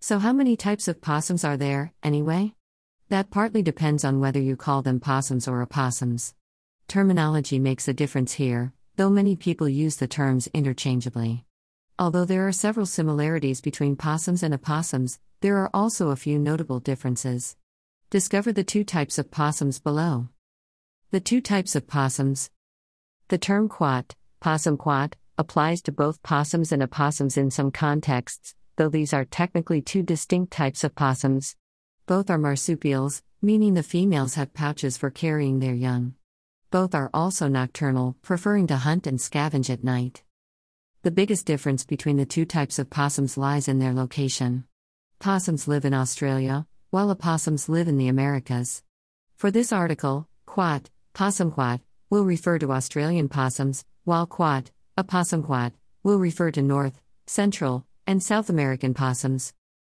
So how many types of possums are there, anyway? That partly depends on whether you call them possums or opossums. Terminology makes a difference here, though many people use the terms interchangeably. Although there are several similarities between possums and opossums, there are also a few notable differences. Discover the two types of possums below. The two types of possums. The term quat, possum quat, applies to both possums and opossums in some contexts, though these are technically two distinct types of possums. Both are marsupials, meaning the females have pouches for carrying their young. Both are also nocturnal, preferring to hunt and scavenge at night. The biggest difference between the two types of possums lies in their location. Possums live in Australia, while opossums live in the Americas. For this article, quat, possum quat, will refer to Australian possums, while quat, opossum quat, will refer to North, Central, and South American possums.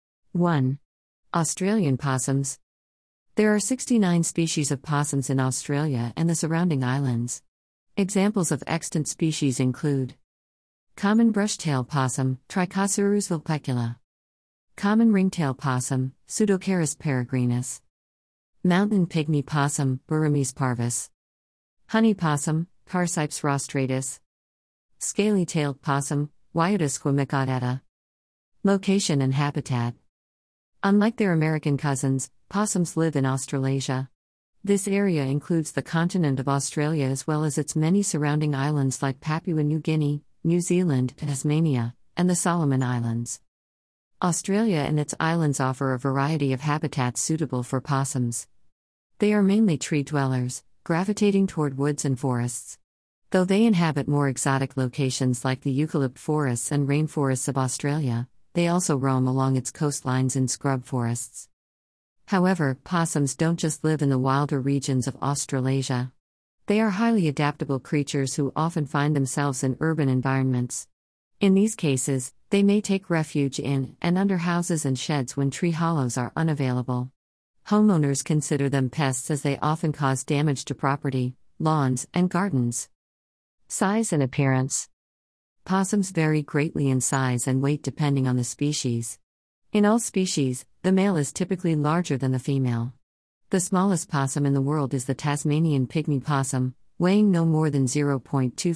1. Australian possums. There are 69 species of possums in Australia and the surrounding islands. Examples of extant species include common brush-tail possum, Trichocereus vulpecula. Common ringtail possum, Pseudocaris peregrinus. Mountain pygmy possum, Burmese parvus. Honey possum, Carcypes rostratus. Scaly-tailed possum, Wyotis squamicauda. Location and habitat. Unlike their American cousins, possums live in Australasia. This area includes the continent of Australia as well as its many surrounding islands like Papua New Guinea, New Zealand, Tasmania, and the Solomon Islands. Australia and its islands offer a variety of habitats suitable for possums. They are mainly tree dwellers, gravitating toward woods and forests. Though they inhabit more exotic locations like the eucalypt forests and rainforests of Australia, they also roam along its coastlines in scrub forests. However, possums don't just live in the wilder regions of Australasia. They are highly adaptable creatures who often find themselves in urban environments. In these cases, they may take refuge in and under houses and sheds when tree hollows are unavailable. Homeowners consider them pests as they often cause damage to property, lawns, and gardens. Size and appearance. Possums vary greatly in size and weight depending on the species. In all species, the male is typically larger than the female. The smallest possum in the world is the Tasmanian pygmy possum, weighing no more than 0.25 to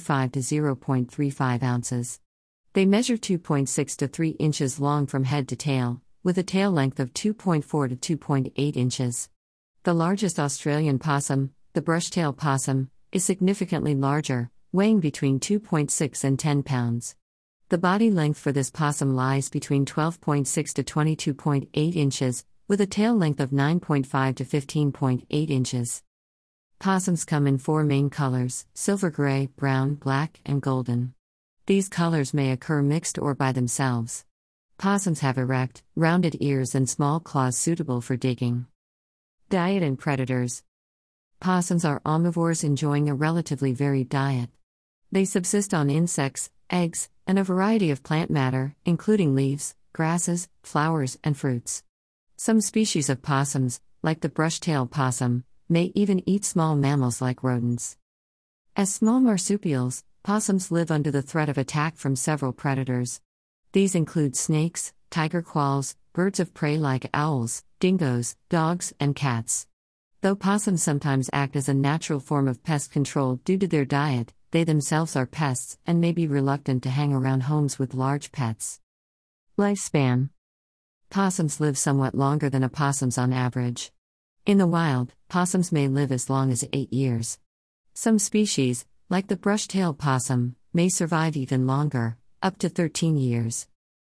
0.35 ounces. They measure 2.6 to 3 inches long from head to tail, with a tail length of 2.4 to 2.8 inches. The largest Australian possum, the brush-tail possum, is significantly larger, weighing between 2.6 and 10 pounds. The body length for this possum lies between 12.6 to 22.8 inches, with a tail length of 9.5 to 15.8 inches. Possums come in four main colors: silver gray, brown, black, and golden. These colors may occur mixed or by themselves. Possums have erect, rounded ears and small claws suitable for digging. Diet and predators. Possums are omnivores enjoying a relatively varied diet. They subsist on insects, eggs, and a variety of plant matter, including leaves, grasses, flowers, and fruits. Some species of possums, like the brush-tailed possum, may even eat small mammals like rodents. As small marsupials, possums live under the threat of attack from several predators. These include snakes, tiger quolls, birds of prey like owls, dingoes, dogs, and cats. Though possums sometimes act as a natural form of pest control due to their diet, they themselves are pests and may be reluctant to hang around homes with large pets. Lifespan. Possums live somewhat longer than opossums on average. In the wild, possums may live as long as 8 years. Some species, like the brush-tailed possum, may survive even longer, up to 13 years.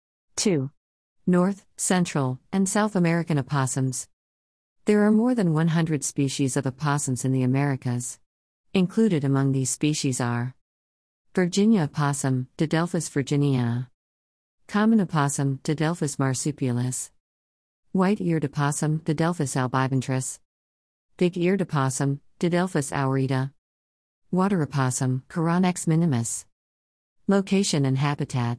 2. North, Central, and South American opossums. There are more than 100 species of opossums in the Americas. Included among these species are Virginia opossum, Didelphis virginiana. Common opossum, Didelphis marsupialis. White-eared opossum, Didelphis albiventris. Big-eared opossum, Didelphis aurita. Water opossum, Chironex minimus. Location and habitat.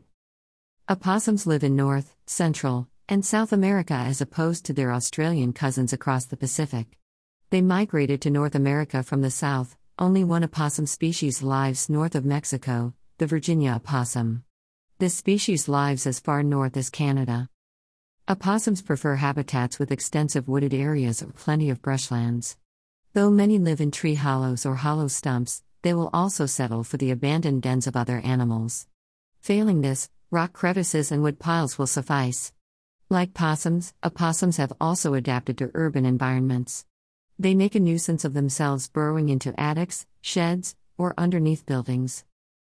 Opossums live in North, Central, and South America as opposed to their Australian cousins across the Pacific. They migrated to North America from the south. Only one opossum species lives north of Mexico, the Virginia opossum. This species lives as far north as Canada. Opossums prefer habitats with extensive wooded areas or plenty of brushlands. Though many live in tree hollows or hollow stumps, they will also settle for the abandoned dens of other animals. Failing this, rock crevices and wood piles will suffice. Like possums, opossums have also adapted to urban environments. They make a nuisance of themselves burrowing into attics, sheds, or underneath buildings.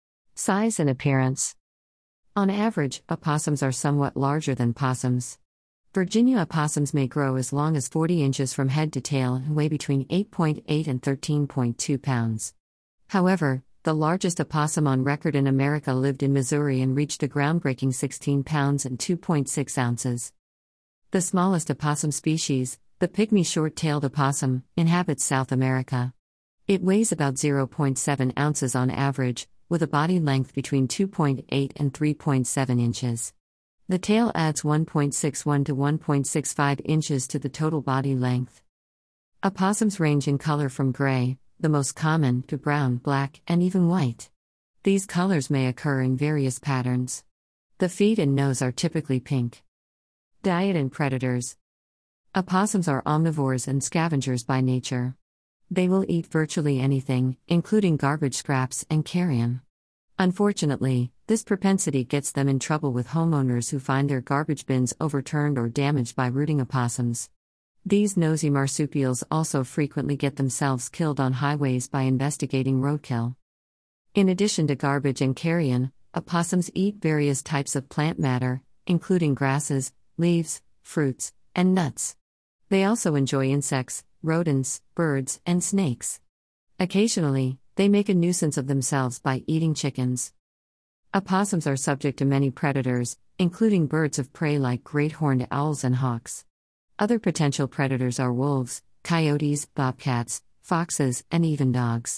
Size and appearance. On average, opossums are somewhat larger than possums. Virginia opossums may grow as long as 40 inches from head to tail and weigh between 8.8 and 13.2 pounds. However, the largest opossum on record in America lived in Missouri and reached a groundbreaking 16 pounds and 2.6 ounces. The smallest opossum species, the pygmy short-tailed opossum, inhabits South America. It weighs about 0.7 ounces on average, with a body length between 2.8 and 3.7 inches. The tail adds 1.61 to 1.65 inches to the total body length. Opossums range in color from gray, the most common, to brown, black, and even white. These colors may occur in various patterns. The feet and nose are typically pink. Diet and predators. Opossums are omnivores and scavengers by nature. They will eat virtually anything, including garbage scraps and carrion. Unfortunately, this propensity gets them in trouble with homeowners who find their garbage bins overturned or damaged by rooting opossums. These nosy marsupials also frequently get themselves killed on highways by investigating roadkill. In addition to garbage and carrion, opossums eat various types of plant matter, including grasses, leaves, fruits, and nuts. They also enjoy insects, rodents, birds, and snakes. Occasionally, they make a nuisance of themselves by eating chickens. Opossums are subject to many predators, including birds of prey like great horned owls and hawks. Other potential predators are wolves, coyotes, bobcats, foxes, and even dogs.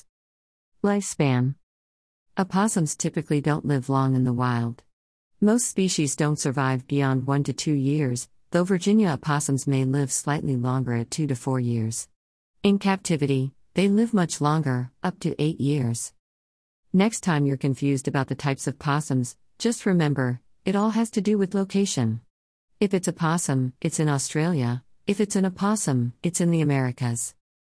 Lifespan. Opossums typically don't live long in the wild. Most species don't survive beyond 1 to 2 years, though Virginia opossums may live slightly longer at 2 to 4 years. In captivity, they live much longer, up to 8 years. Next time you're confused about the types of possums, just remember, it all has to do with location. If it's a possum, it's in Australia. If it's an opossum, it's in the Americas.